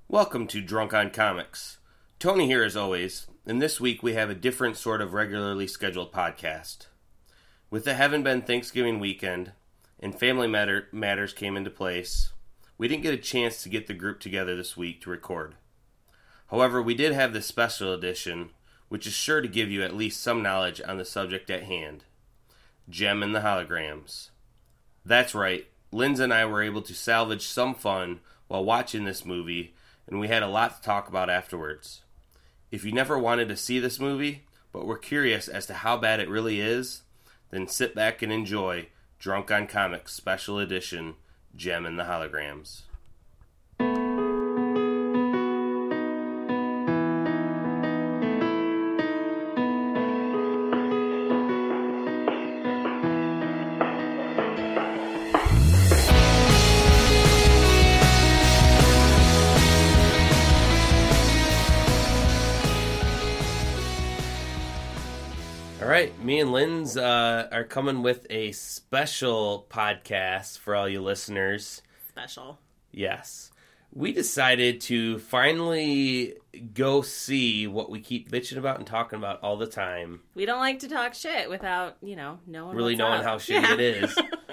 Welcome to Drunk on Comics. Tony here as always, and this week we have a different sort of regularly scheduled podcast. With the Haven't Been Thanksgiving weekend, and family matters came into place, we didn't get a chance to get the group together this week to record. However, we did have this special edition, which is sure to give you at least some knowledge on the subject at hand. Jem and the Holograms. That's right, Linz and I were able to salvage some fun while watching this movie, and we had a lot to talk about afterwards. If you never wanted to see this movie, but were curious as to how bad it really is, then sit back and enjoy Drunk on Comics Special Edition, Jem and the Holograms. Alright, me and Linz are coming with a special podcast for all you listeners. Special. Yes. We decided to finally go see what we keep bitching about and talking about all the time. We don't like to talk shit without, knowing really knowing how shitty it is.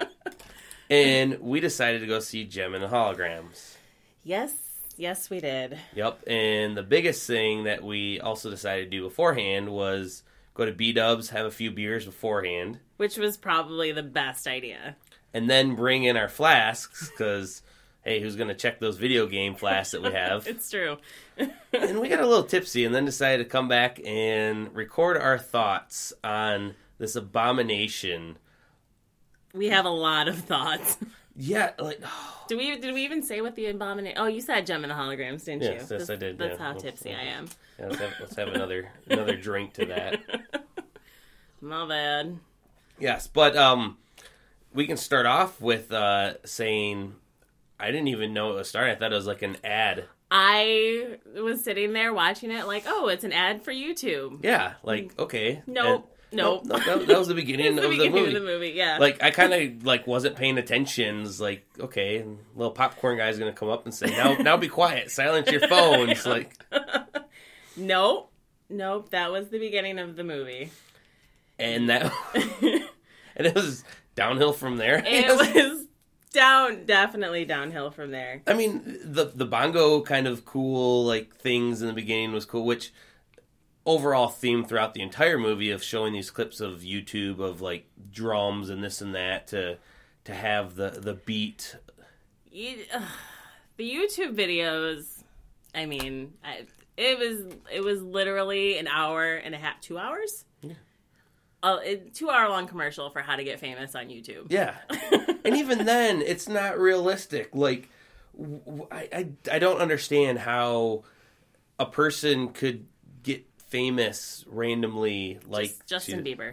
And we decided to go see Jem and the Holograms. Yes, we did. Yep, and the biggest thing that we also decided to do beforehand was go to B-Dubs, have a few beers beforehand. Which was probably the best idea. And then bring in our flasks, because, hey, who's going to check those video game flasks that we have? It's true. And we got a little tipsy, and then decided to come back and record our thoughts on this abomination. We have a lot of thoughts. Yeah, Did we even say what the abomination... Oh, you said Jem and the Holograms, didn't you? Yes, I did. That's how tipsy I am. Yeah, let's have another drink to that. My bad. Yes, but we can start off with saying I didn't even know it was starting. I thought it was like an ad. I was sitting there watching it like, oh, it's an ad for YouTube. Yeah, okay. Nope. That was the beginning, of the movie. Yeah. I kind of wasn't paying attention. It's like, okay, little popcorn guy's gonna come up and say, now be quiet, silence your phones. Nope. That was the beginning of the movie. And and it was downhill from there. It was definitely downhill from there. I mean, the bongo kind of cool things in the beginning was cool, which overall theme throughout the entire movie of showing these clips of YouTube of drums and this and that to have the beat. The YouTube videos, I mean, it was literally an hour and a half, 2 hours? Yeah. A 2-hour-long commercial for how to get famous on YouTube. Yeah. And even then, it's not realistic. I don't understand how a person could get famous randomly Just Justin Bieber.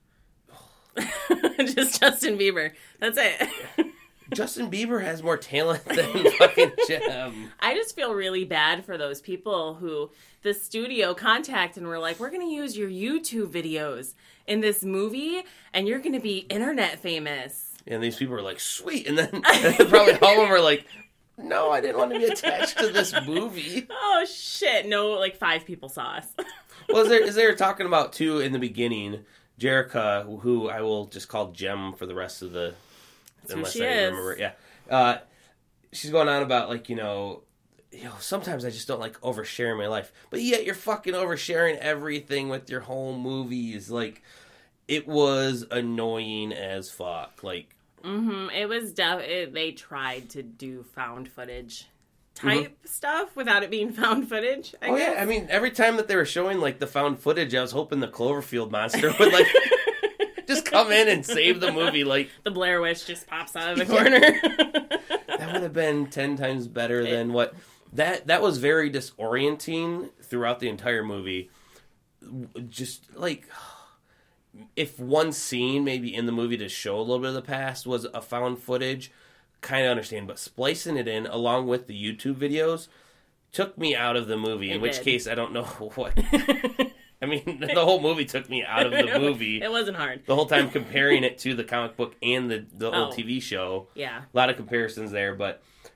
Just Justin Bieber. That's it. Justin Bieber has more talent than fucking Jem. I just feel really bad for those people who the studio contacted and were like, we're going to use your YouTube videos in this movie and you're going to be internet famous. And these people were like, sweet. And then probably all of them were like, no, I didn't want to be attached to this movie. Oh, shit. No, 5 people saw us. Well, is there talking about, too, in the beginning, Jerica, who I will just call Jem for the rest of the... That's unless who she is. Remember. Yeah. She's going on about, sometimes I just don't like oversharing my life. But yet you're fucking oversharing everything with your home movies. It was annoying as fuck. It was they tried to do found footage type stuff without it being found footage, I guess. Yeah, I mean, every time that they were showing, the found footage, I was hoping the Cloverfield monster would, just come in and save the movie, The Blair Witch just pops out of the corner. That would have been 10 times better than what... That was very disorienting throughout the entire movie. Just, if one scene maybe in the movie to show a little bit of the past was a found footage, kind of understand, but splicing it in along with the YouTube videos took me out of the movie, in which case I don't know what... I mean, the whole movie took me out of the movie. It wasn't hard. The whole time comparing it to the comic book and the old TV show. Yeah. A lot of comparisons there, but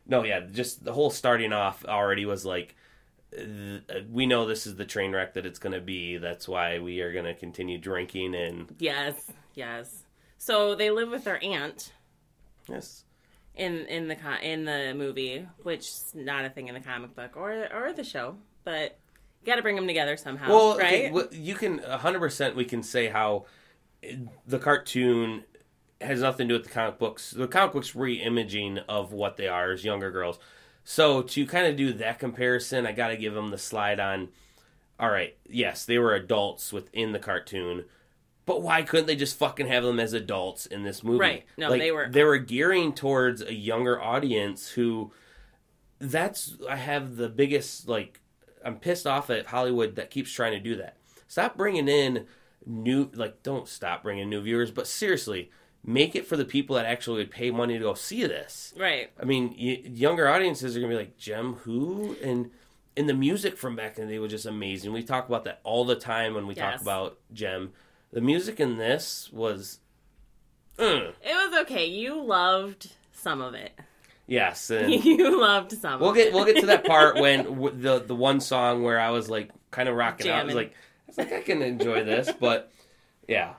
No, yeah, just the whole starting off already was like, we know this is the train wreck that it's going to be. That's why we are going to continue drinking and... Yes. So they live with their aunt. Yes. In the movie, which is not a thing in the comic book or the show, but you got to bring them together somehow, well, right? Okay, you can 100% we can say how the cartoon has nothing to do with the comic books. The comic books re-imaging of what they are as younger girls. So to kind of do that comparison, I got to give them the slide on. All right, yes, they were adults within the cartoon. But why couldn't they just fucking have them as adults in this movie? Right. No, like, they were. They were gearing towards a younger audience who... I have the biggest, like... I'm pissed off at Hollywood that keeps trying to do that. Stop bringing in new... Like, don't stop bringing new viewers, but seriously, make it for the people that actually would pay money to go see this. Right. I mean, younger audiences are going to be like, Jem, who? And the music from back in the day was just amazing. We talk about that all the time when we talk about Jem. The music in this was... It was okay. You loved some of it. Yes. And you loved some of it. We'll get to that part when the one song where I was like kind of rocking out. I was like, I can enjoy this, but yeah.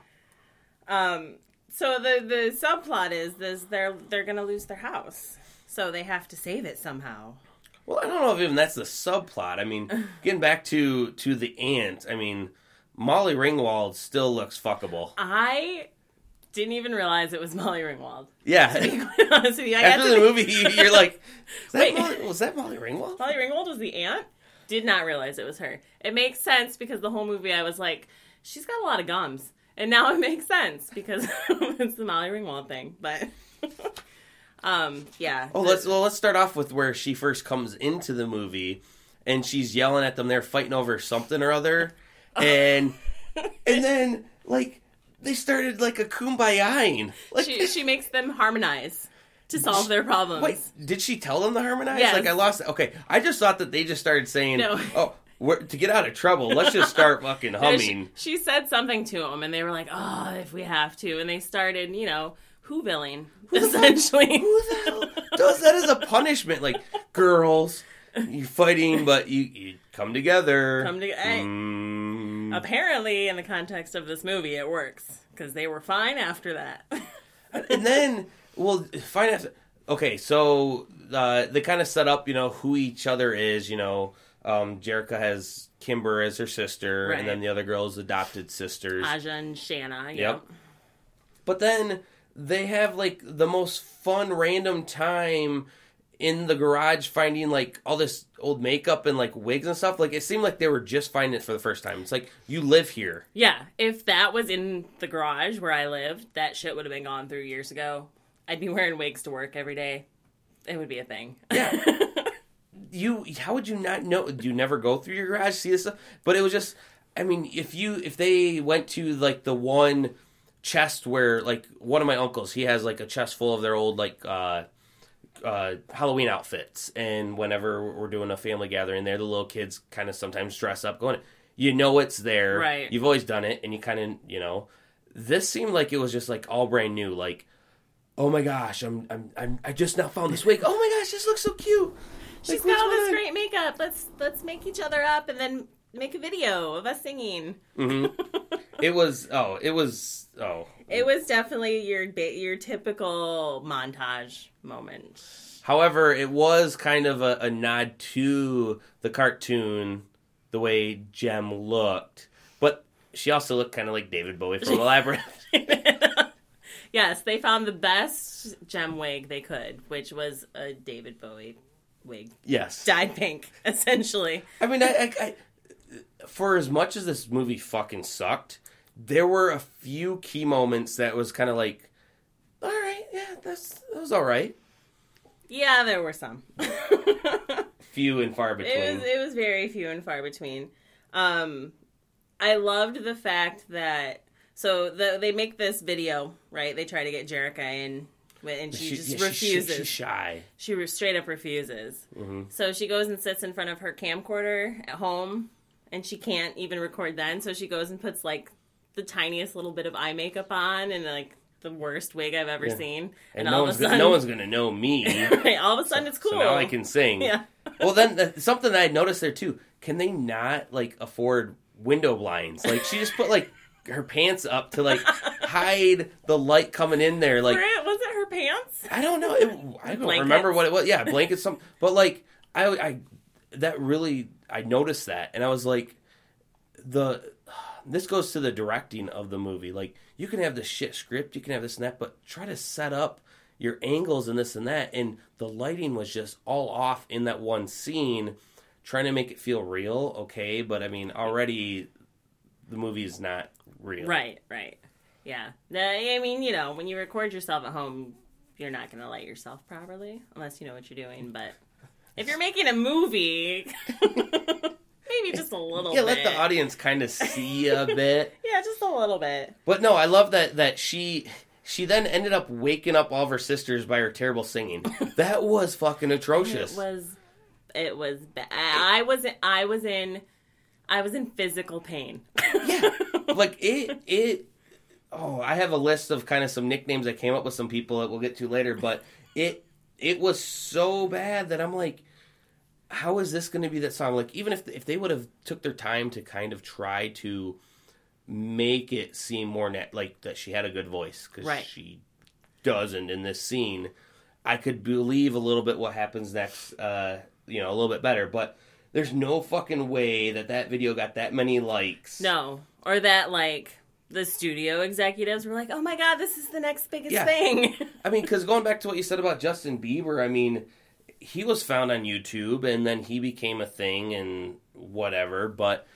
So the subplot is this: they're going to lose their house, so they have to save it somehow. Well, I don't know if even that's the subplot. I mean, getting back to the aunt, I mean... Molly Ringwald still looks fuckable. I didn't even realize it was Molly Ringwald. Yeah. To be quite honest with you. After the movie, you're like, was that Molly Ringwald? Molly Ringwald was the aunt? Did not realize it was her. It makes sense because the whole movie I was like, she's got a lot of gums. And now it makes sense because it's the Molly Ringwald thing. But, yeah. Oh, let's start off with where she first comes into the movie and she's yelling at them. They're fighting over something or other. And then, like, they started, like, a kumbaya-ing. Like, she makes them harmonize to solve their problems. Wait, did she tell them to harmonize? Yes. Like, I lost it. Okay, I just thought that they just started saying, no. To get out of trouble, let's just start fucking humming. She said something to them, and they were like, oh, if we have to. And they started, who-billing, essentially. Who the hell does that as a punishment? Like, girls... You're fighting, but you come together. Apparently, in the context of this movie, it works. Because they were fine after that. And then, fine after... Okay, so they kind of set up, who each other is. Jerrica has Kimber as her sister, right. And then the other girl's adopted sisters. Aja and Shanna, Yep. But then they have, like, the most fun random time... in the garage finding, like, all this old makeup and, like, wigs and stuff. Like, it seemed like they were just finding it for the first time. It's like, you live here. Yeah. If that was in the garage where I lived, that shit would have been gone through years ago. I'd be wearing wigs to work every day. It would be a thing. Yeah. How would you not know? Do you never go through your garage, see this stuff? But it was just, I mean, if they went to, like, the one chest where, like, one of my uncles, he has, like, a chest full of their old, like, Halloween outfits, and whenever we're doing a family gathering there, the little kids kind of sometimes dress up going, it's there, right? You've always done it, and you kind of, this seemed like it was just like all brand new, like, oh my gosh, I just now found this wig, oh my gosh, this looks so cute, she's got all this great makeup, let's make each other up and then make a video of us singing. Mm-hmm. It was definitely your typical montage moment. However, it was kind of a nod to the cartoon, the way Jem looked. But she also looked kind of like David Bowie from The Labyrinth. Yes, they found the best Jem wig they could, which was a David Bowie wig. Yes. Dyed pink, essentially. I mean, I for as much as this movie fucking sucked, there were a few key moments that was kind of like, all right, yeah, that was all right. Yeah, there were some. Few and far between. It was very few and far between. I loved the fact that they make this video, right? They try to get Jerrica in, and she just refuses. She's shy. She straight up refuses. Mm-hmm. So she goes and sits in front of her camcorder at home, and she can't even record then. So she goes and puts like the tiniest little bit of eye makeup on, and like the worst wig I've ever seen. And all of a sudden, no one's gonna know me. Right, all of a sudden it's cool. So now I can sing. Yeah. Well, then something that I noticed there too. Can they not like afford window blinds? Like she just put like her pants up to like hide the light coming in there. Like was it her pants? I don't know. I don't remember what it was. Yeah, blankets. But like I noticed that, and I was like, this goes to the directing of the movie. Like you can have this shit script, you can have this and that, but try to set up your angles and this and that, and the lighting was just all off in that one scene, trying to make it feel real, okay, but I mean, already the movie is not real. Right. Yeah. I mean, you know, when you record yourself at home, you're not going to light yourself properly, unless you know what you're doing, but if you're making a movie, maybe just a little bit. Yeah, let the audience kind of see a bit. Yeah, just a little bit. But no, I love that she then ended up waking up all of her sisters by her terrible singing. That was fucking atrocious. It was bad. I was in physical pain. Yeah. Like it I have a list of kind of some nicknames I came up with some people that we'll get to later, but it was so bad that I'm like, how is this going to be that song? Like, even if they would have took their time to kind of try to make it seem more like that she had a good voice, because she doesn't in this scene, I could believe a little bit what happens next, a little bit better, but there's no fucking way that video got that many likes. No. Or that, like, the studio executives were like, oh my god, this is the next biggest thing. I mean, because going back to what you said about Justin Bieber, I mean, he was found on YouTube, and then he became a thing and whatever, but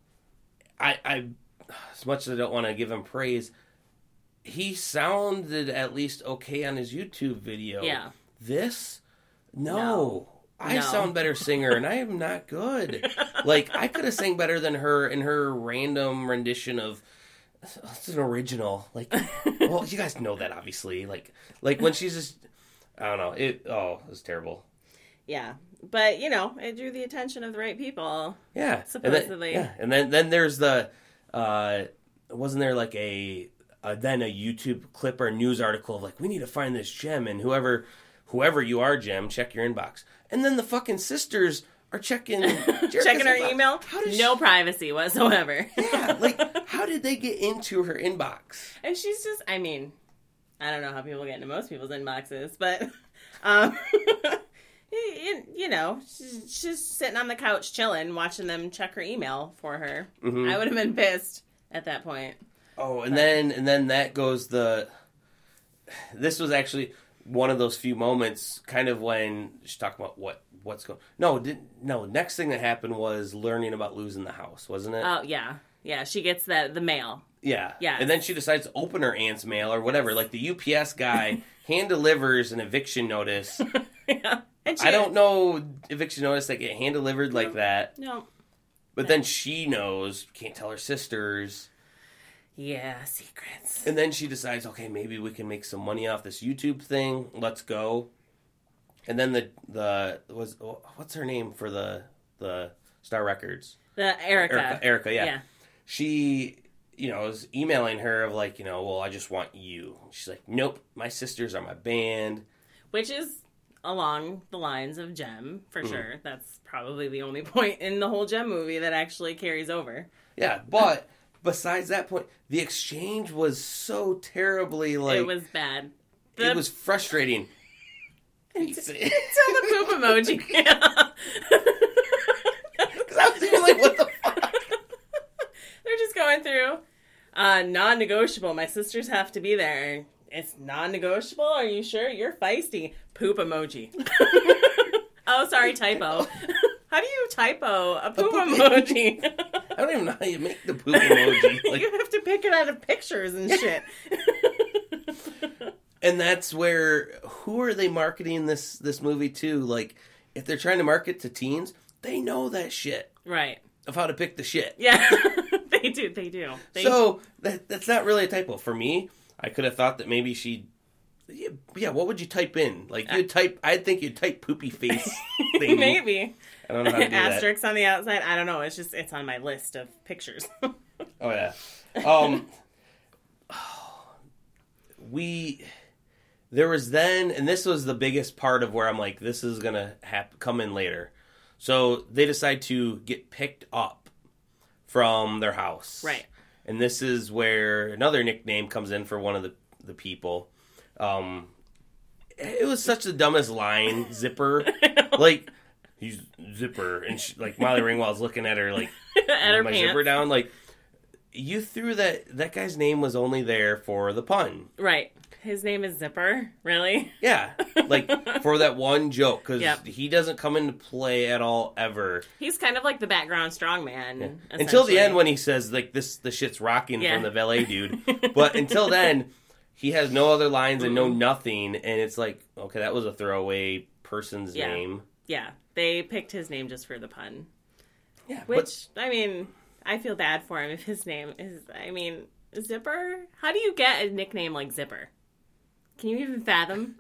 I as much as I don't want to give him praise, he sounded at least okay on his YouTube video. Yeah. This? No. I sound better singer, and I am not good. Like, I could have sang better than her in her random rendition of... It's an original. Like, well, you guys know that, obviously. Like when she's just... I don't know. It was terrible. Yeah. But, it drew the attention of the right people. Yeah. Supposedly. And then there's the... wasn't there like a YouTube clip or a news article of like, we need to find this gem, and whoever you are, Gem, check your inbox. And then the fucking sisters are checking her inbox. Email. No privacy whatsoever. Yeah, like, how did they get into her inbox? And she's just, I mean, I don't know how people get into most people's inboxes, but, she's just sitting on the couch chilling, watching them check her email for her. Mm-hmm. I would have been pissed at that point. Oh, and then that goes this was actually one of those few moments, kind of when she's talking about what's going. No, next thing that happened was learning about losing the house, wasn't it? Oh yeah. She gets the mail. Yeah, yeah, and then she decides to open her aunt's mail or whatever. Like the UPS guy hand delivers an eviction notice. Yeah, I don't know eviction notice that get hand delivered like that. No, but then she knows, can't tell her sisters. Yeah, secrets. And then she decides, okay, maybe we can make some money off this YouTube thing. Let's go. And then what's her name for the Star Records? Erica, yeah. She, is emailing her of like, well, I just want you. She's like, nope, my sisters are my band. Which is along the lines of Gem, for sure. That's probably the only point in the whole Gem movie that actually carries over. Yeah, but... Besides that point, the exchange was so terribly like... It was bad. It was frustrating. Until the poop emoji. Because I was even like, what the fuck? They're just going through, non-negotiable. My sisters have to be there. It's non-negotiable? Are you sure? You're feisty. Poop emoji. Oh, sorry, typo. How do you typo a poop emoji? I don't even know how you make the poop emoji. Like, you have to pick it out of pictures and shit. And that's where, who are they marketing this movie to? Like, if they're trying to market to teens, they know that shit. Right. Of how to pick the shit. Yeah, they do. So, that's not really a typo. For me, I could have thought that maybe she... Yeah, what would you type in? Like, I'd think you'd type poopy face thing. Maybe. I don't know how to do that. Asterisks on the outside. I don't know. It's on my list of pictures. Oh, yeah. there was then, and this was the biggest part of where I'm like, this is going to come in later. So they decide to get picked up from their house. Right. And this is where another nickname comes in for one of the people. It was such the dumbest line, Zipper. Like, he's Zipper. And like Molly Ringwald's looking at her like, at her my pants. zipper down. Like, you threw that guy's name was only there for the pun. Right. His name is Zipper? Really? Yeah. Like, for that one joke. Because Yep. he doesn't come into play at all, ever. He's kind of like the background strongman. Yeah. Until the end when he says, like, the shit's rocking from the valet dude. But until then, he has no other lines and no nothing. And it's like, okay, that was a throwaway person's name. Yeah. They picked his name just for the pun. Yeah. Which, I mean, I feel bad for him if his name is, Zipper? How do you get a nickname like Zipper? Can you even fathom?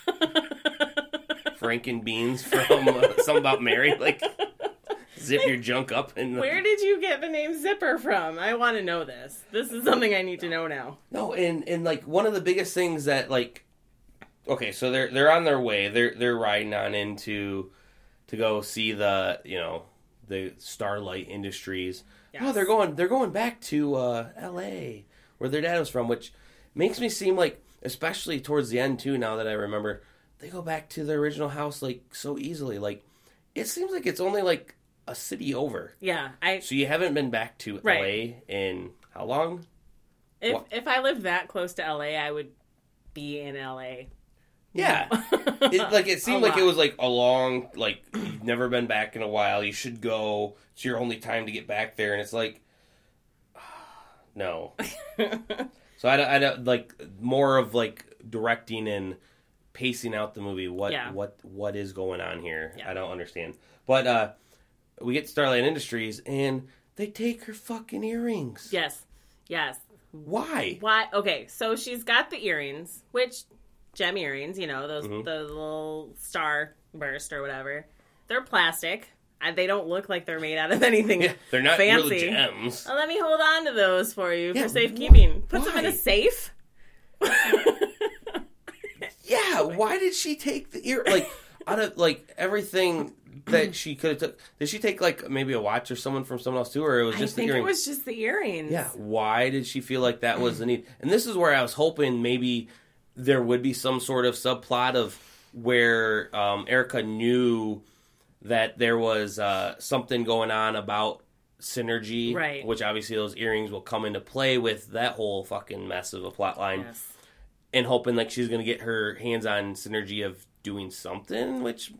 Franken Beans from Something About Mary. Like, zip your junk up. And Where did you get the name Zipper from? I want to know this. This is something I need to know now. No, and like, one of the biggest things that, like, okay, so they're on their way. They're riding on into to go see the Starlight Industries. Yes. Oh, they're going back to L.A. where their dad was from, which makes me seem like, especially towards the end too, now that I remember, they go back to their original house like so easily. Like, it seems like it's only like a city over. Yeah, So you haven't been back to L.A. in how long? If I lived that close to L.A., I would be in L.A. Yeah. It seemed like it was like a long, like, you've never been back in a while. You should go. It's your only time to get back there. And it's like, no. So I don't like more of like directing and pacing out the movie. What is going on here? Yeah. I don't understand. But we get to Starlight Industries and they take her fucking earrings. Yes. Why? Okay, so she's got the earrings, which gem earrings, those the little star burst or whatever. They're plastic. They don't look like they're made out of anything they're not fancy. really gems. Well, let me hold on to those for you for safekeeping. Put them in a safe. Yeah, why did she take the ear? Like, out of like everything that she could have took, did she take like maybe a watch or someone from someone else too, or it was just the earrings? I think it was just the earrings. Yeah, why did she feel like that was the need? And this is where I was hoping maybe there would be some sort of subplot of where Erica knew that there was something going on about Synergy, right? Which obviously those earrings will come into play with that whole fucking mess of a plot line. Yes. And hoping like she's going to get her hands on Synergy of doing something, which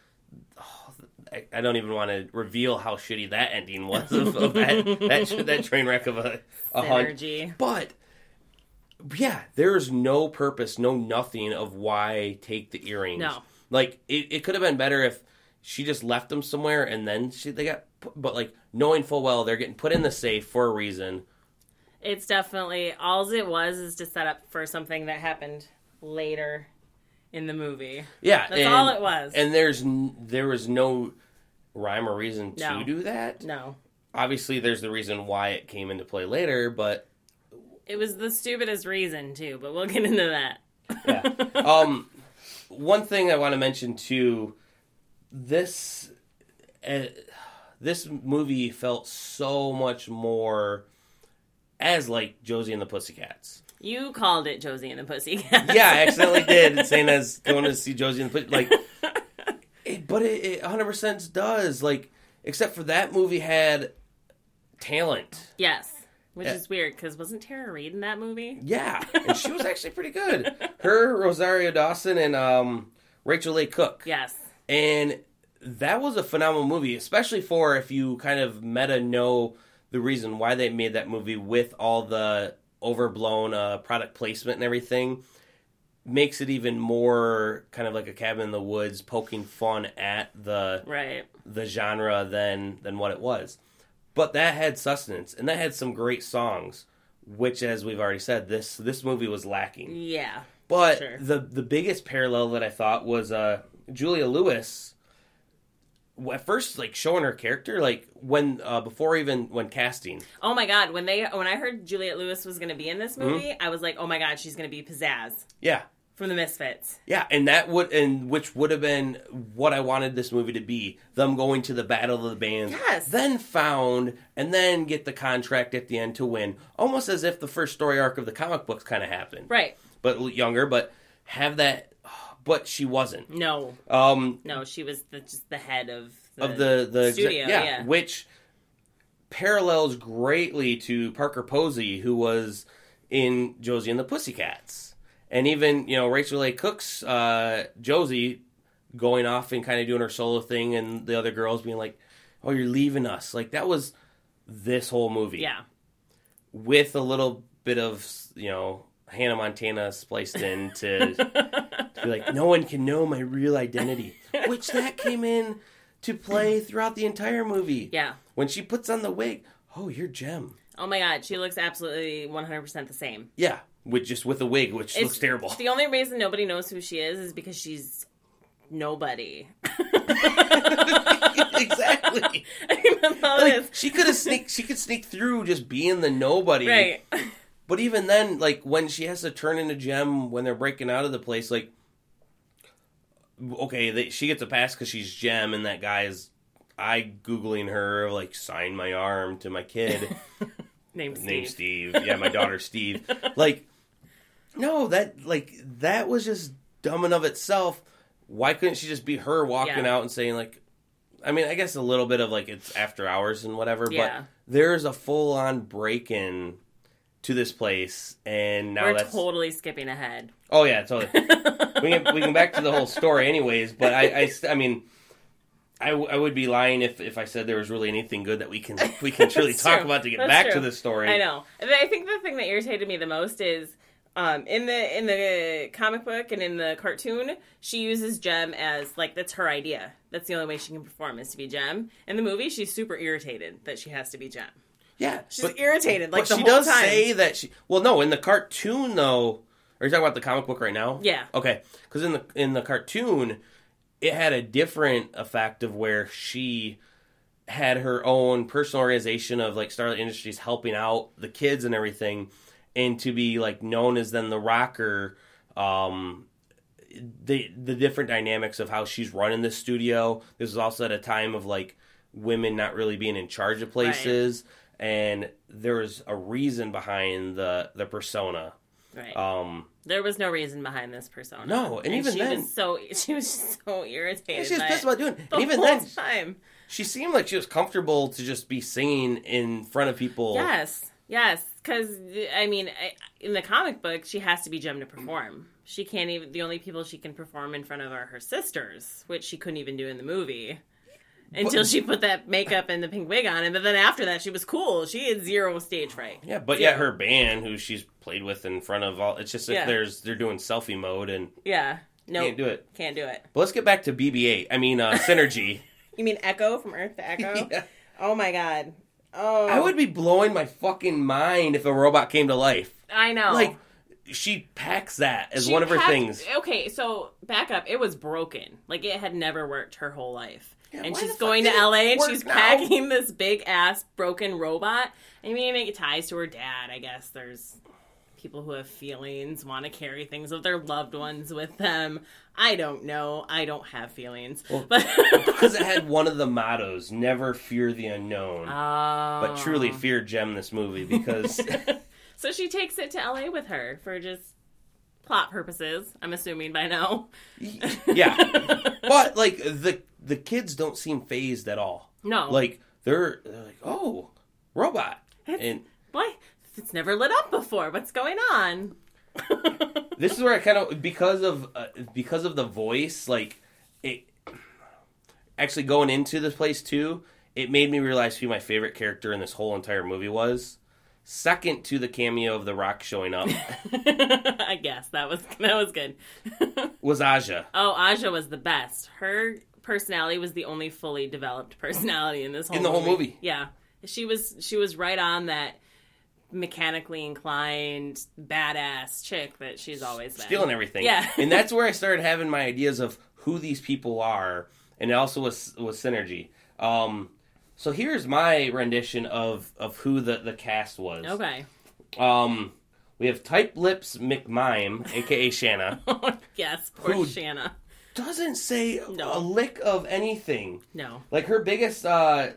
I don't even want to reveal how shitty that ending was of that train wreck of a Synergy. Hunt. But yeah, there's no purpose, no nothing of why take the earrings. No. Like, it could have been better if she just left them somewhere and then they got put, but like knowing full well they're getting put in the safe for a reason. It's definitely, all it was is to set up for something that happened later in the movie. Yeah. That's all it was. And there was no rhyme or reason to do that. No. Obviously there's the reason why it came into play later, but it was the stupidest reason too, but we'll get into that. Yeah. One thing I want to mention too, this movie felt so much more as like Josie and the Pussycats. You called it Josie and the Pussycats. Yeah, I accidentally did, saying as going to see Josie and the Pussycats. Like, but it 100% does. Like, except for that movie had talent. Yes. Which is weird, because wasn't Tara Reid in that movie? Yeah, and she was actually pretty good. Her, Rosario Dawson, and Rachel Leigh Cook. Yes. And that was a phenomenal movie, especially for if you kind of meta know the reason why they made that movie with all the overblown product placement and everything. Makes it even more kind of like a Cabin in the Woods, poking fun at the genre than what it was. But that had sustenance, and that had some great songs, which, as we've already said, this movie was lacking. Yeah. But sure. the biggest parallel that I thought was Julia Lewis at first, like, showing her character, like, when, before even when casting. Oh my God, when I heard Juliette Lewis was going to be in this movie, I was like, oh my God, she's going to be Pizzazz. Yeah. From the Misfits. Yeah, which would have been what I wanted this movie to be. Them going to the Battle of the Bands. Yes. Then found, and then get the contract at the end to win. Almost as if the first story arc of the comic books kind of happened. Right. But younger, but have that, but she wasn't. No. No, she was just the head of the studio. Yeah. Which parallels greatly to Parker Posey, who was in Josie and the Pussycats. And even, Rachel A. Cook's Josie going off and kind of doing her solo thing, and the other girls being like, oh, you're leaving us. Like, that was this whole movie. Yeah. With a little bit of, Hannah Montana spliced in to be like, no one can know my real identity. Which that came in to play throughout the entire movie. Yeah. When she puts on the wig, oh, you're Jem. Oh my God, she looks absolutely 100% the same. Yeah. With a wig, which looks terrible. The only reason nobody knows who she is because she's nobody. Exactly. She could sneak through just being the nobody. Right. But even then, like, when she has to turn into Jem when they're breaking out of the place, like, okay, she gets a pass because she's Jem, and that guy is Googling her, like, sign my arm to my kid. Name Steve. Yeah, my daughter Steve. Like, no, that was just dumb in of itself. Why couldn't she just be her walking out and saying, like, I mean, I guess a little bit of, like, it's after hours and whatever, but there's a full-on break-in to this place, and now we're totally skipping ahead. Oh, yeah, totally. we can back to the whole story anyways, but I mean, I would be lying if I said there was really anything good that we can truly talk about to get back to this story. I know. I think the thing that irritated me the most is in the comic book and in the cartoon, she uses Jem as, like, that's her idea. That's the only way she can perform is to be Jem. In the movie, she's super irritated that she has to be Jem. Yeah, she's irritated like the whole time. But she does say that she. Well, no, in the cartoon though. Are you talking about the comic book right now? Yeah. Okay, because in the cartoon, it had a different effect of where she had her own personal organization of, like, Starlight Industries helping out the kids and everything, and to be, like, known as then the rocker. The different dynamics of how she's running the studio. This was also at a time of, like, women not really being in charge of places. Right. And there was a reason behind the persona. Right. There was no reason behind this persona. No, and even then... She was so irritated. She was pissed about doing it. And even then... time. She seemed like she was comfortable to just be singing in front of people. Yes. Because, I mean, in the comic book, she has to be Jem to perform. She can't even... The only people she can perform in front of are her sisters, which she couldn't even do in the movie. Until she put that makeup and the pink wig on, but then after that, she was cool. She had zero stage fright. Yeah, but yet her band, who she's played with in front of all, it's just if they're doing selfie mode and can't do it. Can't do it. But let's get back to BB-8. I mean, Synergy. You mean Echo from Earth to Echo? Yeah. Oh my God. Oh, I would be blowing my fucking mind if a robot came to life. I know. Like, she packs that as one of her things. Okay, so back up. It was broken. Like, it had never worked her whole life. Yeah, and she's going to LA and she's packing this big ass broken robot. I mean, it ties to her dad. I guess there's people who have feelings, want to carry things of their loved ones with them. I don't know. I don't have feelings. Well, but because it had one of the mottos, never fear the unknown. But truly fear Jem this movie because... So she takes it to LA with her for just plot purposes, I'm assuming by now. Yeah. But, like, the kids don't seem fazed at all. No. Like, they're like, oh, robot. It's never lit up before. What's going on? This is where I kind of, because of the voice, like, it actually going into this place, too, it made me realize who my favorite character in this whole entire movie was. Second to the cameo of The Rock showing up. I guess that was good. Was Aja. Oh, Aja was the best. Her personality was the only fully developed personality in this whole movie. In the whole movie. Yeah. She was right on that mechanically inclined, badass chick that she's always been. Stealing everything. Yeah. And that's where I started having my ideas of who these people are and it also was Synergy. So here's my rendition of who the cast was. Okay. We have Tight Lips McMime, a.k.a. Shanna. Yes, poor Shanna. Doesn't say a lick of anything. No. Like, her biggest, line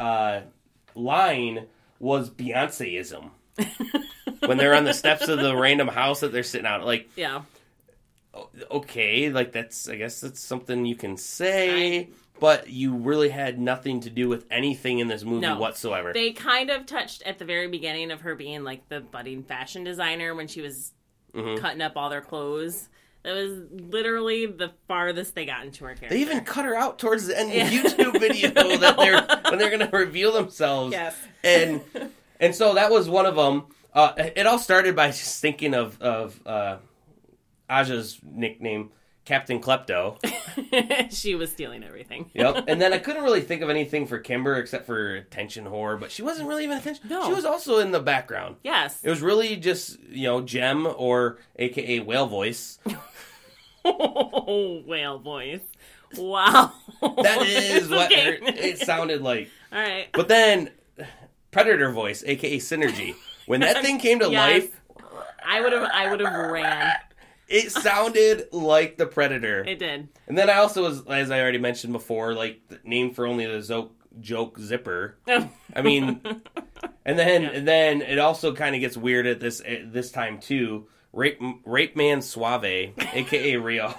was Beyonce-ism. When they're on the steps of the random house that they're sitting out. Like, yeah. Okay, like, I guess that's something you can say. But you really had nothing to do with anything in this movie whatsoever. They kind of touched at the very beginning of her being, like, the budding fashion designer when she was cutting up all their clothes. That was literally the farthest they got into her character. They even cut her out towards the end of the YouTube video when they're going to reveal themselves. Yes. And so that was one of them. It all started by just thinking of Aja's nickname, Captain Klepto. She was stealing everything. Yep. And then I couldn't really think of anything for Kimber except for attention whore, but she wasn't really even attention. No. She was also in the background. Yes. It was really just, Gem or AKA Whale Voice. Oh, Whale Voice. Wow. That is what it sounded like. All right. But then Predator Voice, AKA Synergy. When that thing came to life, I would have ran. It sounded like the Predator. It did. And then I also was, as I already mentioned before, like, named for only the joke Zipper. I mean, and then it also kind of gets weird at this time too. Rape Man Suave, aka Rio.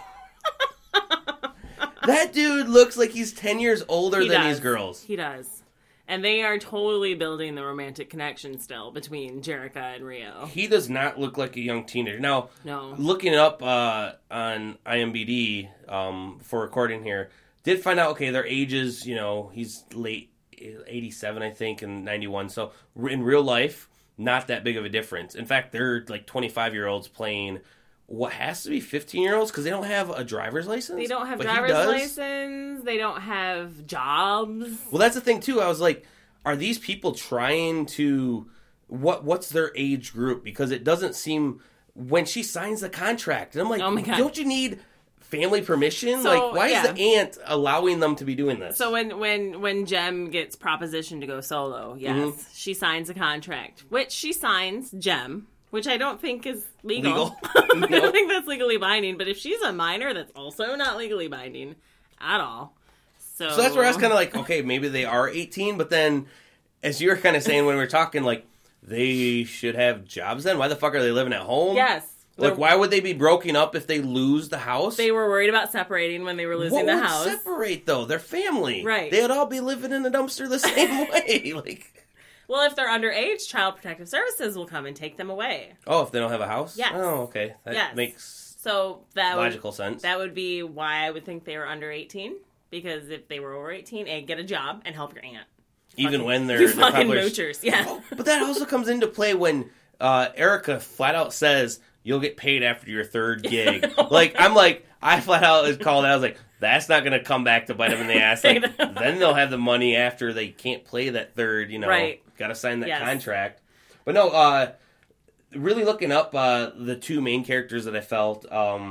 That dude looks like he's 10 years older than these girls. He does. And they are totally building the romantic connection still between Jerrica and Rio. He does not look like a young teenager. Now, looking it up on IMDb for recording here, did find out, okay, their ages, he's late 87, I think, and 91. So in real life, not that big of a difference. In fact, they're like 25-year-olds playing what has to be 15-year-olds because they don't have a driver's license. They don't have driver's license. They don't have jobs. Well, that's the thing too. I was like, are these people trying to what's their age group? Because it doesn't seem when she signs the contract. And I'm like, oh my God, don't you need family permission? So, like, why is the aunt allowing them to be doing this? So when Jem gets propositioned to go solo, yes, she signs a contract, which she signs Jem. Which I don't think is legal. I don't think that's legally binding. But if she's a minor, that's also not legally binding at all. So that's where I was kind of like, okay, maybe they are 18. But then, as you were kind of saying when we were talking, like, they should have jobs then? Why the fuck are they living at home? Yes. Like, why would they be broken up if they lose the house? They were worried about separating when they were losing the house. What would separate, though? Their family. Right. They'd all be living in a dumpster the same way. Like... Well, if they're underage, Child Protective Services will come and take them away. Oh, if they don't have a house? Yes. Oh, okay. That makes logical sense. That would be why I would think they were under 18. Because if they were over 18, get a job and help your aunt. Even when they're fucking moochers. Yeah. Oh, but that also comes into play when Erica flat out says, you'll get paid after your third gig. I flat out called it. I was like, that's not going to come back to bite them in the ass. Like, then they'll have the money after they can't play that third, Right. Got to sign that contract. But no, really looking up the two main characters that I felt,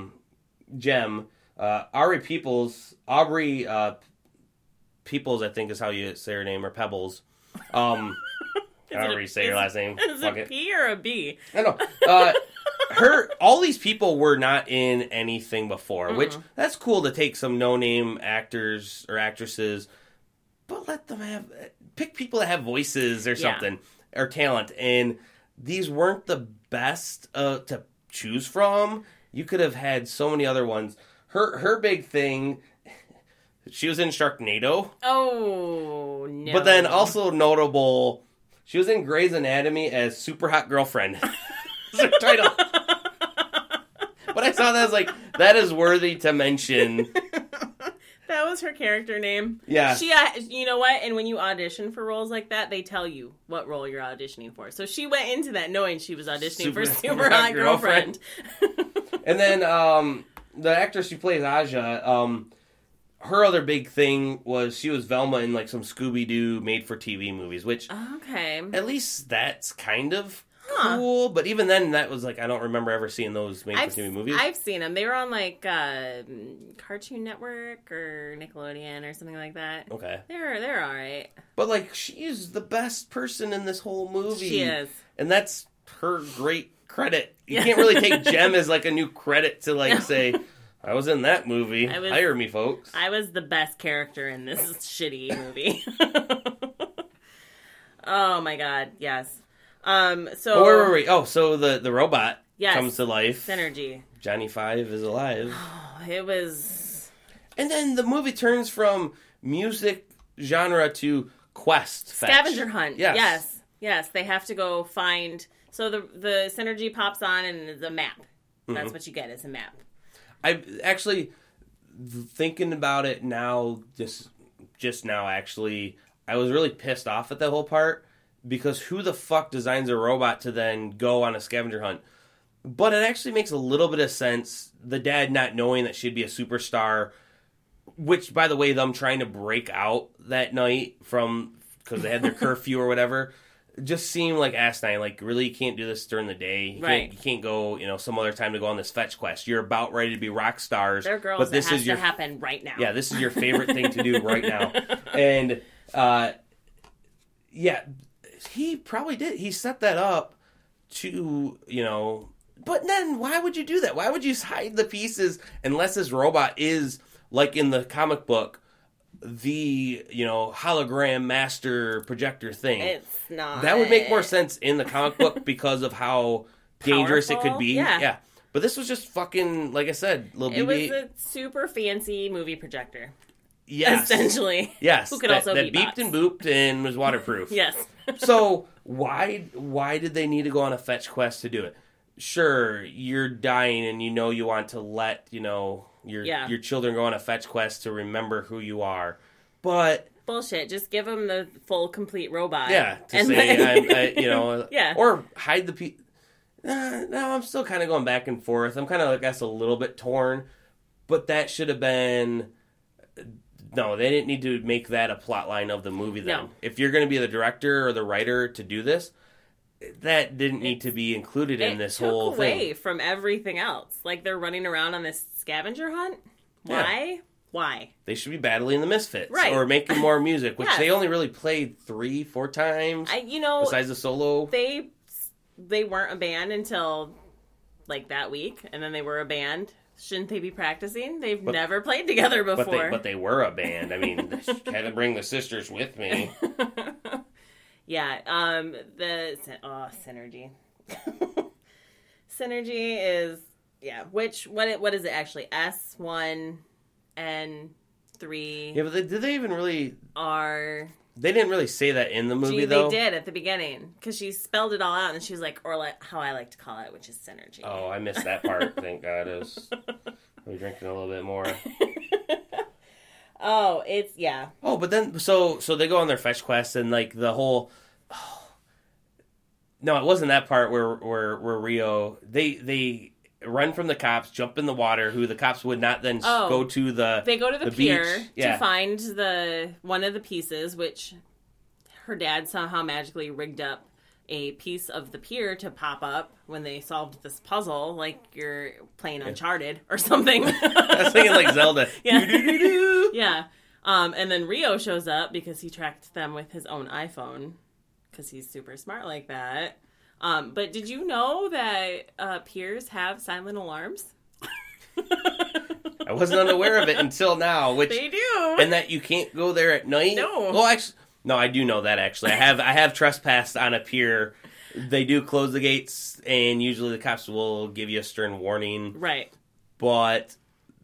Jem, Aubrey Peoples, I think is how you say her name, or Pebbles. I don't know how you say her last name. Is it P or a B? I don't know. All these people were not in anything before, which that's cool to take some no-name actors or actresses, but let them pick people that have voices or something, or talent. And these weren't the best to choose from. You could have had so many other ones. Her big thing, she was in Sharknado. Oh, no. But then also notable, she was in Grey's Anatomy as Super Hot Girlfriend. That's her title. But I saw that, I was like, that is worthy to mention. That was her character name. Yeah. She, you know what? And when you audition for roles like that, they tell you what role you're auditioning for. So she went into that knowing she was auditioning for Super Hot Girlfriend. And then the actress who plays Aja, her other big thing was she was Velma in like some Scooby-Doo made-for-TV movies, which okay, at least that's kind of cool. But even then, that was like, I don't remember ever seeing those made-for-TV movies. I've seen them. They were on like Cartoon Network or Nickelodeon or something like that. Okay. They're all right. But like, she's the best person in this whole movie. She is. And that's her great credit. You can't really take Jem as like a new credit to like say, I was in that movie. Hire me, folks. I was the best character in this shitty movie. Oh my god, yes. So wait. Oh, so the robot comes to life. Synergy. Johnny Five is alive. It was. And then the movie turns from music genre to quest. Scavenger hunt. Yes. Yes. They have to go find. So the Synergy pops on and it's a map. That's what you get is a map. I actually thinking about it now, just now actually, I was really pissed off at that whole part because who the fuck designs a robot to then go on a scavenger hunt? But it actually makes a little bit of sense. The dad not knowing that she'd be a superstar, which by the way, them trying to break out that night from because they had their curfew or whatever. Just seemed like asinine. Like, really, you can't do this during the day. You can't go, some other time to go on this fetch quest. You're about ready to be rock stars. They're girls, but this has to happen right now. Yeah, this is your favorite thing to do right now. And, he probably did. He set that up to, But then, why would you do that? Why would you hide the pieces unless this robot is, like in the comic book, the hologram master projector thing? It's not. That would make more sense in the comic book because of how dangerous it could be. Yeah. But this was just fucking, like I said, little BB-8. It was a super fancy movie projector. Yes. Essentially. Yes. Who could also that beeped and booped and was waterproof. Yes. So why did they need to go on a fetch quest to do it? Sure, you're dying and you want to let, your children go on a fetch quest to remember who you are. But bullshit. Just give them the full, complete robot. Yeah, to say, yeah. Or hide the no, I'm still kind of going back and forth. I'm kind of, I guess, a little bit torn. But that should have been... No, they didn't need to make that a plot line of the movie then. No. If you're going to be the director or the writer to do this, that didn't need to be included in this whole thing. It took away from everything else. Like, they're running around on this scavenger hunt. Why? Yeah. Why? They should be battling the Misfits. Right. Or making more music, which they only really played 3-4 times. Besides the solo. They weren't a band until, like, that week. And then they were a band. Shouldn't they be practicing? They've never played together before. But they were a band. I mean, had to bring the sisters with me. Yeah. Synergy. Synergy is, what is it actually? S1 and 3. Yeah, but did they even really... R... They didn't really say that in the movie, though. They did at the beginning, because she spelled it all out, and she was like, or like how I like to call it, which is synergy. Oh, I missed that part. Thank God. We're drinking a little bit more. Oh, it's, yeah. Oh, but then, so they go on their fetch quest, and like the whole... Oh, no, it wasn't that part where Rio... They run from the cops, jump in the water, who the cops would not then go to the They go to the pier beach. to find one of the pieces, which her dad somehow magically rigged up a piece of the pier to pop up when they solved this puzzle, like you're playing Uncharted or something. I was thinking like Zelda. Yeah. Yeah. And then Rio shows up because he tracked them with his own iPhone, because he's super smart like that. But did you know that piers have silent alarms? I wasn't unaware of it until now. Which they do, and that you can't go there at night. No, well, actually, no, I do know that. Actually, I have trespassed on a pier. They do close the gates, and usually the cops will give you a stern warning. Right, but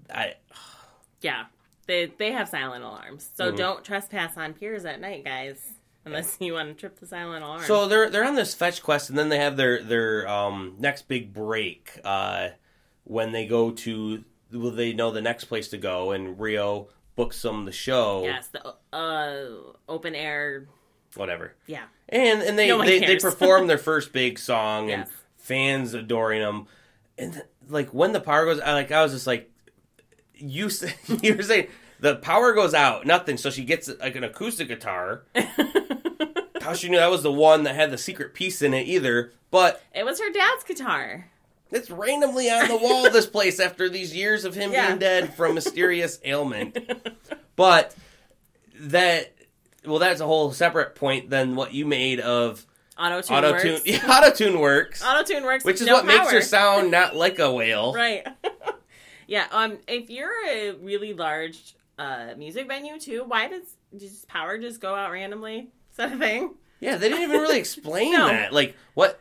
they have silent alarms, so don't trespass on piers at night, guys. Unless you want to trip the silent alarm. So they're on this fetch quest, and then they have their next big break when they go to... Well, they know the next place to go, and Rio books them the show. Yes, the open air... Whatever. Yeah. And they perform their first big song, and fans adoring them. And like when the power goes... I was just like... You were saying... The power goes out, nothing. So she gets like an acoustic guitar, how she knew that was the one that had the secret piece in it either. But It was her dad's guitar. it's randomly on the wall of this place after these years of him being dead from mysterious ailment. But that's a whole separate point than what you made of Auto-tune works. Yeah, auto-tune works. Auto-tune works. Which is no what makes power. her sound not like a whale. Right. Yeah, if you're a really large music venue too, why does power just go out randomly? Is that a thing? Yeah, they didn't even really explain that. Like, what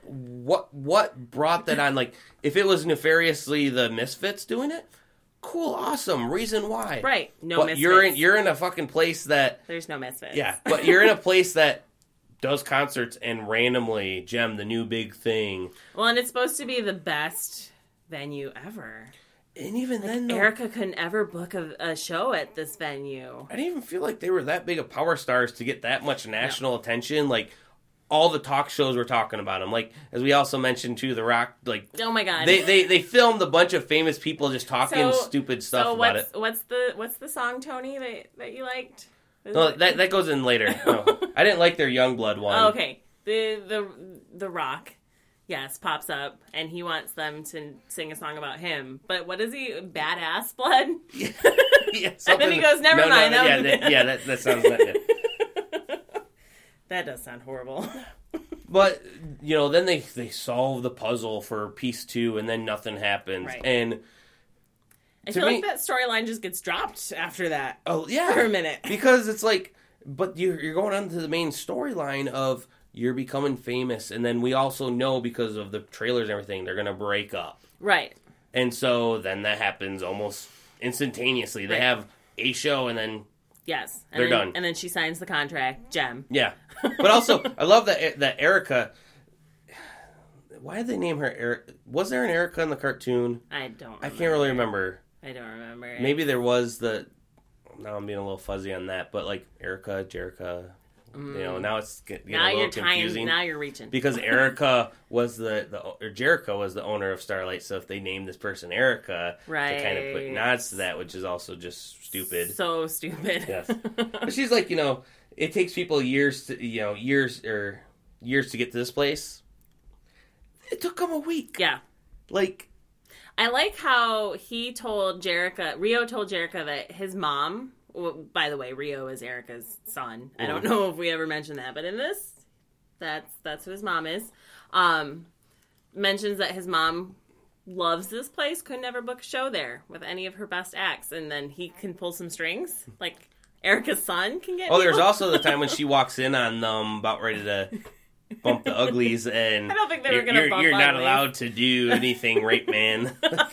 brought that on? Like, if it was nefariously the Misfits doing it, cool, awesome, reason why. Right. No but Misfits. you're in a fucking place that... There's no Misfits. Yeah, but you're in a place that does concerts and randomly, Gem, the new big thing. Well, and it's supposed to be the best venue ever. And even then, though, Erica couldn't ever book a show at this venue. I didn't even feel like they were that big of power stars to get that much national attention. Like, all the talk shows were talking about them. Like, as we also mentioned, too, The Rock, like... Oh, my God. They filmed a bunch of famous people just talking stupid stuff about it. What's the song, Tony, that you liked? No, that goes in later. No, I didn't like their Youngblood one. Oh, okay. The Rock, yes, pops up, and he wants them to sing a song about him. But what is he? Badass blood? Yeah, and then he goes, never mind. That sounds not it. That does sound horrible. But, then they solve the puzzle for piece 2, and then nothing happens. Right. And I feel like that storyline just gets dropped after that. Oh, yeah. For a minute. Because it's like, but you're going on to the main storyline of you're becoming famous, and then we also know because of the trailers and everything, they're going to break up. Right. And so then that happens almost instantaneously. They have a show, and then yes, they're done. And then she signs the contract, Gem. Yeah. But also, I love that Erica... Why did they name her Erica? Was there an Erica in the cartoon? I can't really remember. I don't remember. Maybe there was now I'm being a little fuzzy on that, but like Erica, Jerica, now it's getting a little confusing. Now you're reaching. Because Erica was Jerica was the owner of Starlight, so if they named this person Erica, right, to kind of put nods to that, which is also just stupid. So stupid. Yes. But she's like, it takes people years to get to this place. It took them a week. Yeah. Like, I like how Rio told Jerica that his mom, by the way, Rio is Erica's son. I don't know if we ever mentioned that, but in this, that's who his mom is. Mentions that his mom loves this place, could never book a show there with any of her best acts, and then he can pull some strings. Like, Erica's son can get there's also the time when she walks in on them about ready to bump the uglies, and I don't think they were going to bump you're not uglies. allowed to do anything, rape man.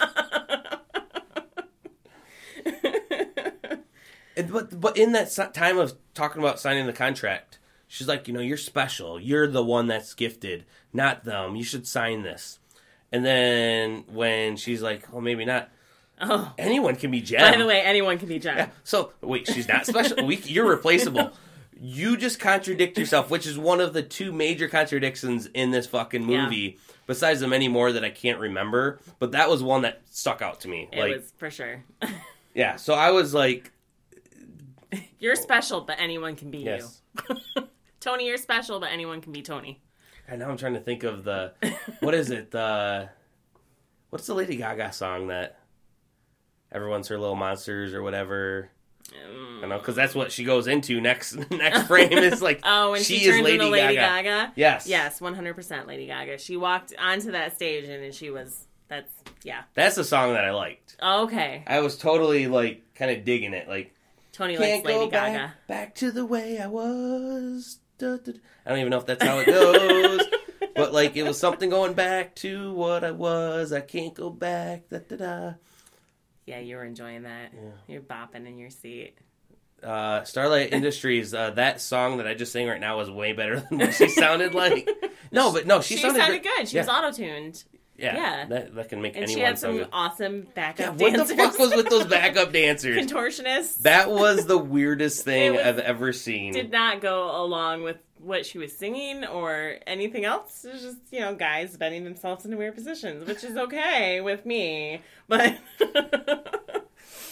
But in that time of talking about signing the contract, she's like, you're special. You're the one that's gifted, not them. You should sign this. And then when she's like, well, maybe not. Oh, anyone can be Gem. By the way, anyone can be Gem. Yeah. So, wait, she's not special? You're replaceable. You just contradict yourself, which is one of the two major contradictions in this fucking movie, besides the many more that I can't remember. But that was one that stuck out to me. It was, for sure. Yeah, so I was like... You're special, but anyone can be you. Tony, you're special, but anyone can be Tony. And now I'm trying to think of the... What is it? What's the Lady Gaga song that... Everyone's her little monsters or whatever... I know, because that's what she goes into next frame. Is like, when she is turns Lady into Lady Gaga. Yes, 100% Lady Gaga. She walked onto that stage and she was. That's the song that I liked. Oh, okay. I was totally like kind of digging it. Like, Tony likes Lady Gaga. Back to the way I was. I don't even know if that's how it goes. But like, it was something going back to what I was. I can't go back. Yeah, you were enjoying that. Yeah. You're bopping in your seat. Starlight Industries, that song that I just sang right now was way better than what she sounded like. She sounded good. She was auto-tuned. Yeah. That can make and anyone sound good. And she had some awesome backup dancers. What the fuck was with those backup dancers? Contortionists. That was the weirdest thing I've ever seen. Did not go along with what she was singing or anything else. It was just, guys bending themselves into weird positions, which is okay with me. But...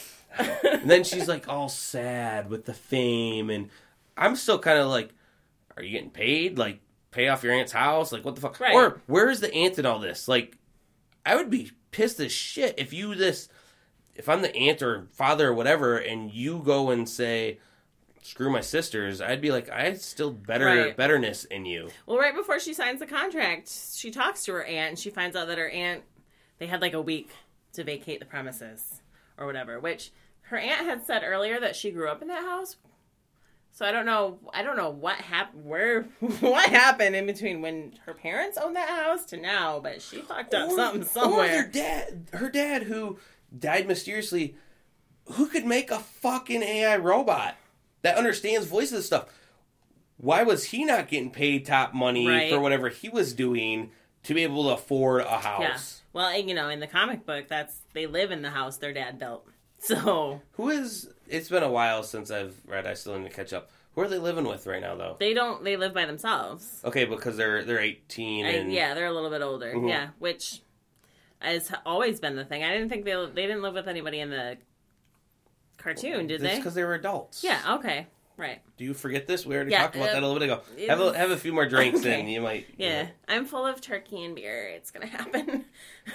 And then she's like all sad with the fame, and I'm still kind of like, are you getting paid? Like, pay off your aunt's house? Like, what the fuck? Right. Or, where's the aunt in all this? Like, I would be pissed as shit if I'm the aunt or father or whatever, and you go and say, screw my sisters, I'd be like, I still betterness in you. Well, right before she signs the contract, she talks to her aunt, and she finds out that her aunt, they had like a week to vacate the premises or whatever, which her aunt had said earlier that she grew up in that house. So I don't know what happened, what happened in between when her parents owned that house to now, but she fucked up something somewhere. Or her dad who died mysteriously, who could make a fucking AI robot that understands voices and stuff. Why was he not getting paid top money for whatever he was doing to be able to afford a house? Yeah. Well, in the comic book, they live in the house their dad built. So it's been a while since I've read. I still need to catch up. Who are they living with right now, though? They live by themselves. Okay, because they're 18 and yeah, they're a little bit older. Mm-hmm. Yeah, which has always been the thing. I didn't think they didn't live with anybody in the cartoon, did they? Because they were adults. Yeah. Okay. Right. Do you forget this? We already talked about that a little bit ago. Have a few more drinks and you might. Yeah, I'm full of turkey and beer. It's gonna happen.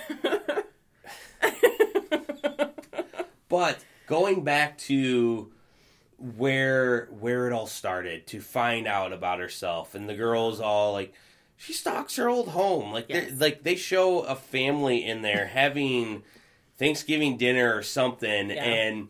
But going back to where it all started, to find out about herself, and the girl's all like, she stalks her old home. Like, they show a family in there having Thanksgiving dinner or something, and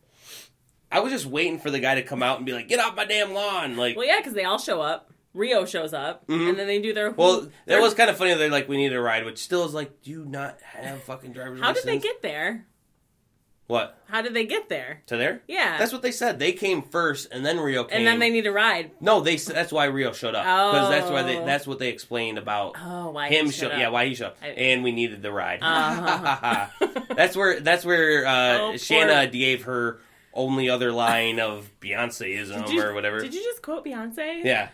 I was just waiting for the guy to come out and be like, get off my damn lawn. Like, well, yeah, because they all show up. Rio shows up, and then they do their... Well, that was kind of funny. They're like, we need a ride, which still is like, do you not have fucking driver's license? How did they get there? What? How did they get there? To there? Yeah. That's what they said. They came first, and then Rio came. And then they need a ride. No, that's why Rio showed up. Oh. Because that's what they explained about why him he showed up. Yeah, why he showed up. And we needed the ride. Uh-huh. That's where Shanna gave her only other line of Beyonce-ism or whatever. Did you just quote Beyonce? Yeah.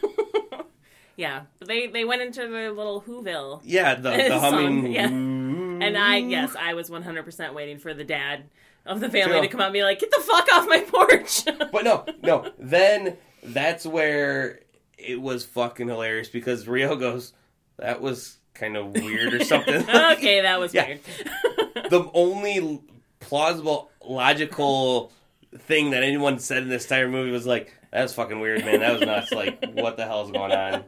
Yeah. They went into their little Whoville. Yeah, the humming... Yeah. And I was 100% waiting for the dad of the family to come out and be like, get the fuck off my porch. But no. Then that's where it was fucking hilarious because Rio goes, that was kind of weird or something. Okay, that was weird. The only plausible, logical thing that anyone said in this entire movie was like, that was fucking weird, man. That was nuts. Like, what the hell's going on?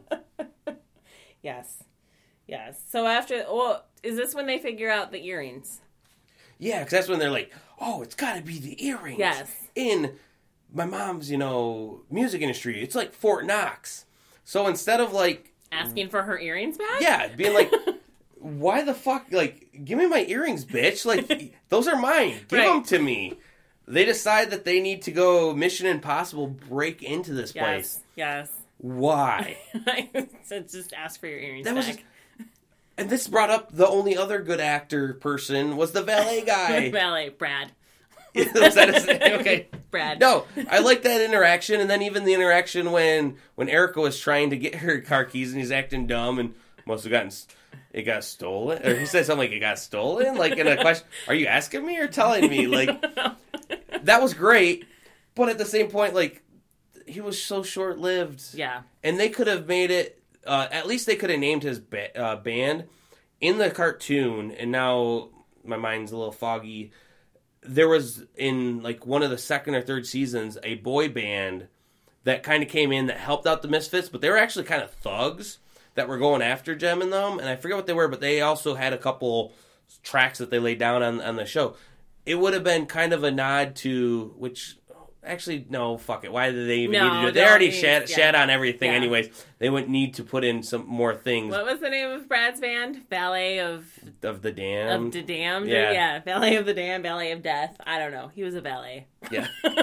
Yes. So is this when they figure out the earrings? Yeah, because that's when they're like, oh, it's got to be the earrings. Yes. In my mom's, music industry. It's like Fort Knox. So instead of like... Asking for her earrings back? Yeah, being like, why the fuck? Like, give me my earrings, bitch. Like, those are mine. Give them to me. They decide that they need to go Mission Impossible break into this place. Yes. Why? So just ask for your earrings back. And this brought up the only other good actor person was the valet guy. Valet, Brad. Was that his name? Okay. Brad. No, I like that interaction, and then even the interaction when Erica was trying to get her car keys and he's acting dumb and must have it got stolen. Or he said something like, it got stolen? Like, in a question, are you asking me or telling me? Like, that was great, but at the same point, like, he was so short-lived. Yeah. And they could have made it, at least they could have named his band in the cartoon, and now my mind's a little foggy. There was, in like one of the second or third seasons, a boy band that kind of came in that helped out the Misfits, but they were actually kind of thugs that were going after Jem and them, and I forget what they were, but they also had a couple tracks that they laid down on the show. It would have been kind of a nod to, which... Actually, no, fuck it. Why did they even need to do it? They already shat on everything anyways. They wouldn't need to put in some more things. What was the name of Brad's band? Ballet of the Damned? Of the Damned? Yeah. Ballet of the Damned, Ballet of Death. I don't know. He was a valet. Yeah.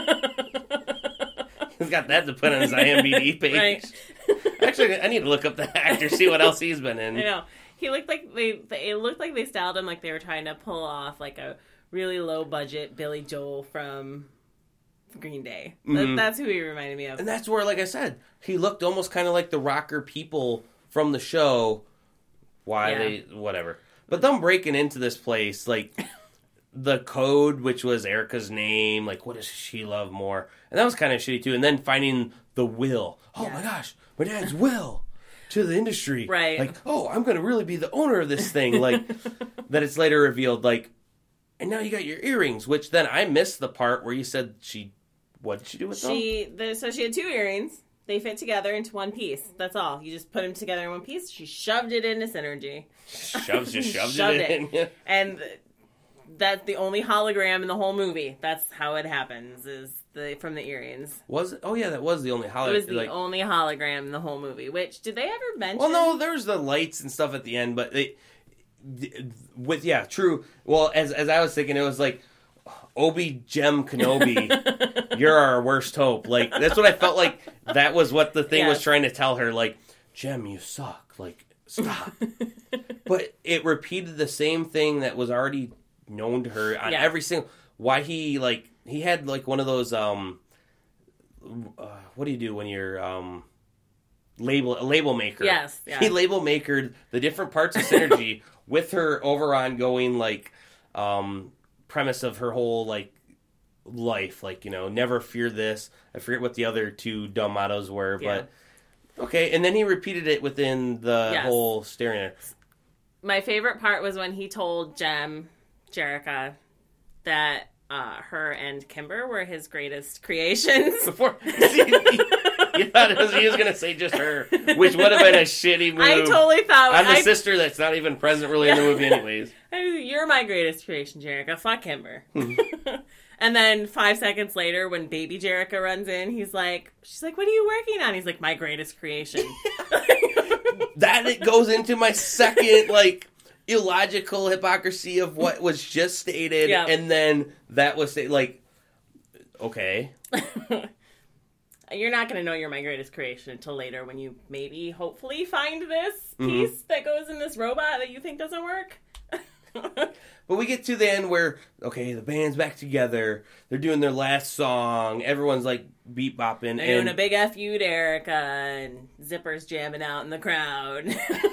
He's got that to put on his IMDb page. Right. Actually, I need to look up the actor, see what else he's been in. I know. He looked like it looked like they styled him like they were trying to pull off like a really low budget Billy Joel from Green Day. That's who he reminded me of. And that's where, like I said, he looked almost kind of like the rocker people from the show. Whatever. But them breaking into this place, like, the code, which was Erica's name, like, what does she love more? And that was kind of shitty, too. And then finding the will. Oh, my gosh, my dad's will to the industry. Right. Like, oh, I'm going to really be the owner of this thing. Like, that it's later revealed, like, and now you got your earrings, which then I missed the part where you said what did she do with them? So she had 2 earrings. They fit together into one piece. That's all. You just put them together in one piece. She shoved it into Synergy. Shoved it in. Yeah. And that's the only hologram in the whole movie. That's how it happens, is from the earrings. Was it? Oh, yeah, that was the only hologram. It was the only hologram in the whole movie. Which, did they ever mention? Well, no, there was the lights and stuff at the end, but true. Well, as I was thinking, it was like, Obi Jem Kenobi, you're our worst hope. Like, that's what I felt like. That was what the thing was trying to tell her. Like, Jem, you suck. Like, stop. But it repeated the same thing that was already known to her on every single. Why he had like one of those what do you do when you're a label maker? Yes. Yeah. He label makered the different parts of Synergy with her over ongoing premise of her whole life, never fear this. I forget what the other 2 dumb mottos were, but okay. And then he repeated it within the whole staring. My favorite part was when he told Jerrica, that her and Kimber were his greatest creations. Before you thought he was going to say just her, which would have been a shitty move. I totally thought I'm the sister that's not even present really in the movie, anyways. You're my greatest creation, Jerrica. Fuck Kimber. And then 5 seconds later, when baby Jerrica runs in, she's like, "What are you working on?" He's like, "My greatest creation." That it goes into my second illogical hypocrisy of what was just stated, and then that was okay. You're not going to know you're my greatest creation until later when you hopefully find this piece that goes in this robot that you think doesn't work. But we get to the end where, okay, the band's back together. They're doing their last song. Everyone's beat bopping. They're doing a big F you to Erica, and Zipper's jamming out in the crowd.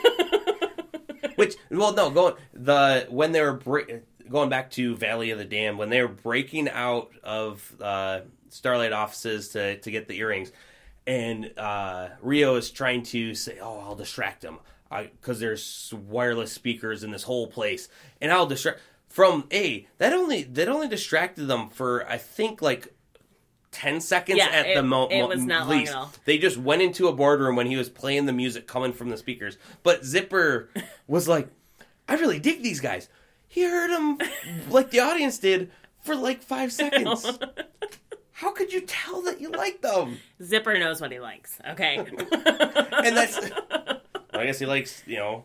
Which, well, no, when they were going back to Valley of the Damned, when they were breaking out of Starlight offices to get the earrings, and Rio is trying to say, "Oh, I'll distract him because there's wireless speakers in this whole place, and I'll distract." That only distracted them for I think 10 seconds at the moment. It was not long at all. They just went into a boardroom when he was playing the music coming from the speakers. But Zipper was like, "I really dig these guys." He heard them like the audience did for 5 seconds. How could you tell that you like them? Zipper knows what he likes. Okay. And I guess he likes,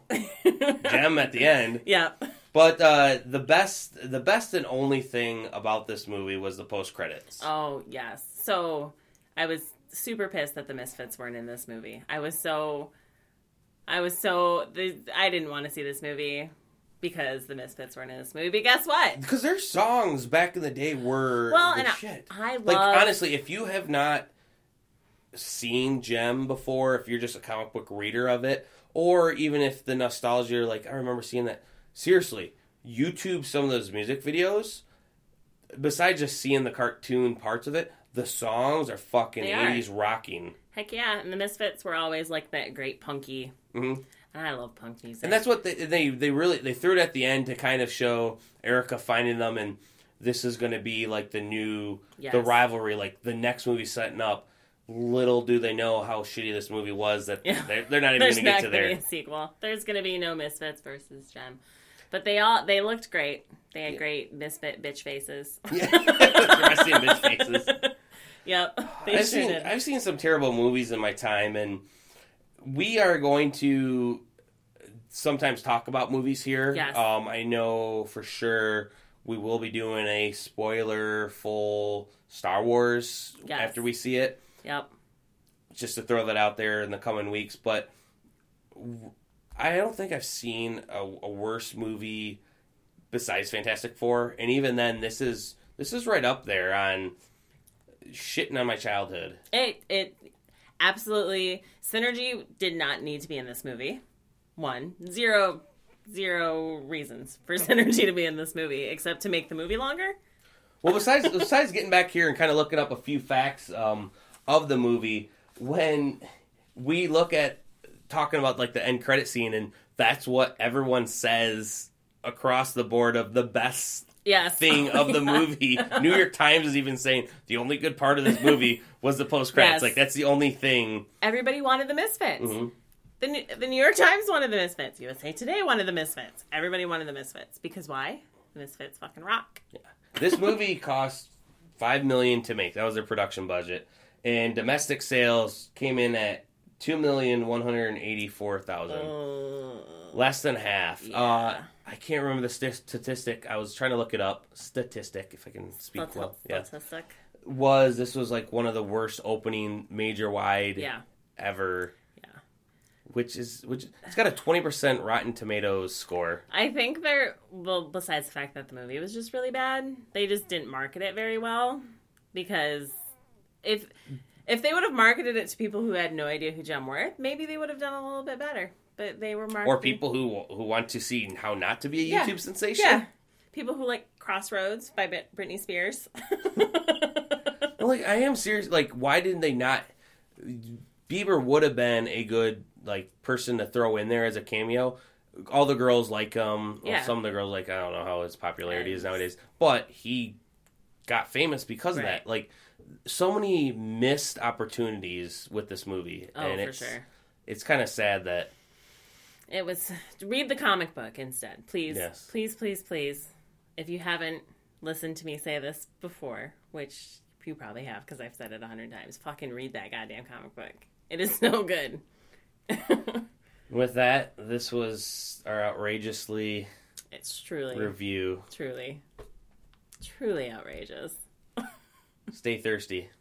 Jem at the end. Yeah. But the best and only thing about this movie was the post credits. Oh yes. So I was super pissed that the Misfits weren't in this movie. I didn't want to see this movie because the Misfits weren't in this movie. But guess what? Because their songs back in the day were shit. I love... honestly, if you have not seen Jem before, if you're just a comic book reader of it, or even if the nostalgia, I remember seeing that. Seriously, YouTube some of those music videos, besides just seeing the cartoon parts of it, the songs are fucking 80s rocking. Heck yeah, and the Misfits were always that great punky. Mm-hmm. And I love punk music. And that's what they really threw it at the end to kind of show Erica finding them, and this is going to be the new, the rivalry, the next movie setting up. Little do they know how shitty this movie was that they're not even going to get to there. There's not going to be a sequel. There's going to be no Misfits versus Jem. But they looked great. They had great misfit bitch faces. Yeah, interesting bitch faces. Yep, I've seen some terrible movies in my time, and we are going to sometimes talk about movies here. Yes. I know for sure we will be doing a spoiler full Star Wars after we see it. Yep. Just to throw that out there in the coming weeks, but I don't think I've seen a worse movie besides Fantastic Four, and even then, this is right up there on shitting on my childhood. It absolutely... Synergy did not need to be in this movie. 1. 0, zero reasons for Synergy to be in this movie, except to make the movie longer. Well, besides getting back here and kind of looking up a few facts of the movie, when we look at talking about like the end credit scene, and that's what everyone says across the board of the best thing of the movie. New York Times is even saying the only good part of this movie was the post credits. Yes. Like that's the only thing. Everybody wanted the Misfits. Mm-hmm. The New York Times wanted the Misfits. USA Today wanted the Misfits. Everybody wanted the Misfits. Because why? The Misfits fucking rock. Yeah. This movie cost $5 million to make. That was their production budget. And domestic sales came in at $2,184,000. Less than half. Yeah. I can't remember the statistic. I was trying to look it up. Statistic, if I can speak well. Yeah. Statistic. This was like one of the worst opening major wide ever. Which it's got a 20% Rotten Tomatoes score. I think besides the fact that the movie was just really bad, they just didn't market it very well. Because if they would have marketed it to people who had no idea who Jem Worth, maybe they would have done a little bit better. But they were marketing... Or people who want to see how not to be a YouTube sensation. Yeah. People who like Crossroads by Britney Spears. Like, I am serious. Like, why didn't they not... Bieber would have been a good person to throw in there as a cameo. All the girls like him. Well, some of the girls I don't know how his popularity is nowadays. But he got famous because of that. Like, so many missed opportunities with this movie. Oh, and for sure. It's kind of sad that... It was... Read the comic book instead. Please. Yes. Please, please, please. If you haven't listened to me say this before, which you probably have because I've said it 100 times, fucking read that goddamn comic book. It is so good. With that, this was our outrageously review. Truly outrageous. Stay thirsty.